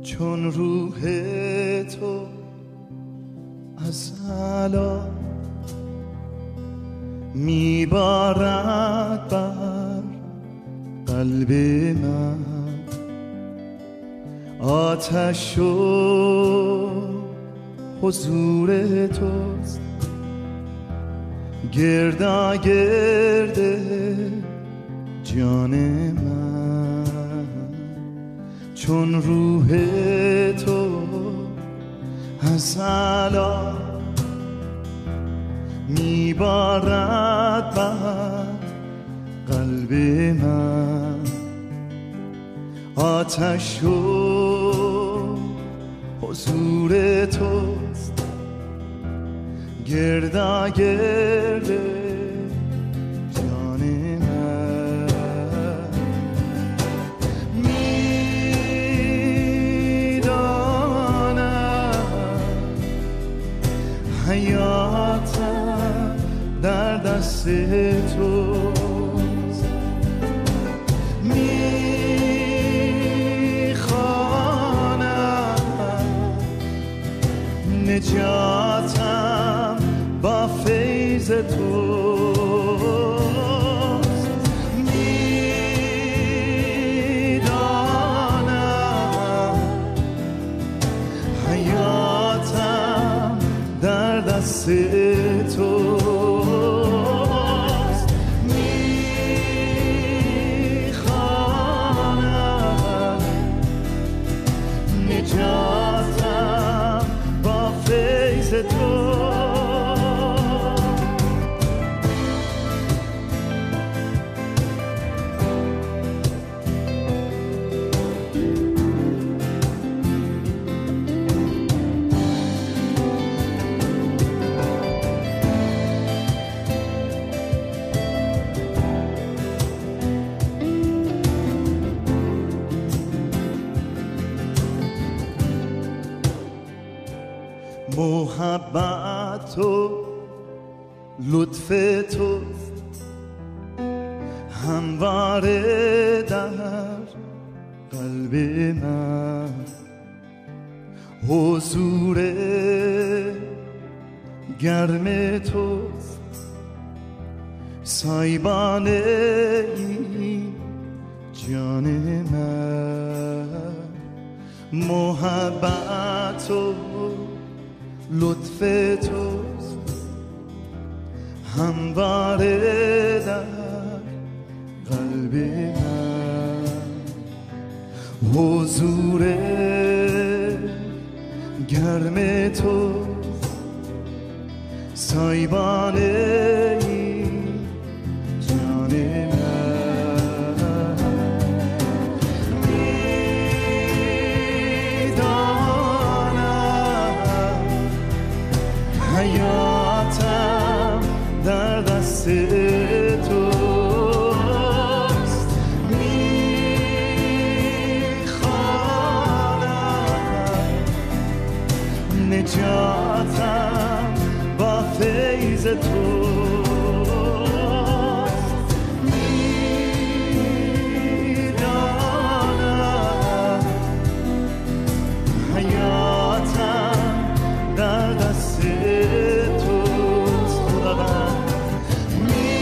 چون روح تو از علا میبارد بر قلب من آتش و حضور توست گرداگرد جان من چون روح تو از علا میبارد بر قلب من آتش و حضور توست گرداگرد جان من میدانم حیاتم در دست توست نجاتم با فیض توست میدانم حیاتم در دست توست میخوانم نجاتم با فیض تو محبت و لطف توست همواره در قلب من حضور گرم توست سایبان این جان من محبت و لطف توست همواره در قلب من حضور گرم توست سایبان این جان من میدانم حیاتم در دست توست میخوانم نجاتم با فیض توست میدانم حیاتم در دست توست خداوند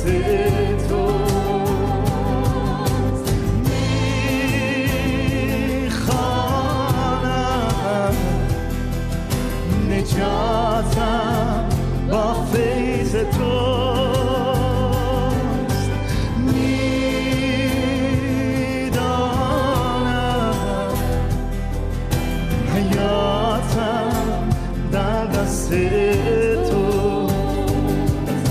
توست. میخوانم نجاتم با فیض توست. میدانم حیاتم در دست توست.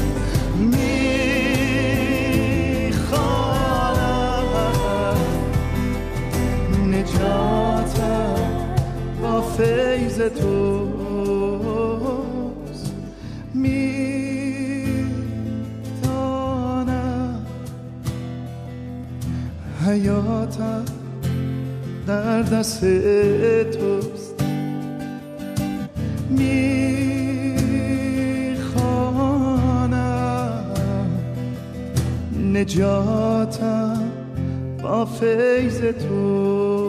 میخوانم نجاتم با فیض توست. میدانم حیاتم در دست توست. میخوانم نجاتم با فیض تو.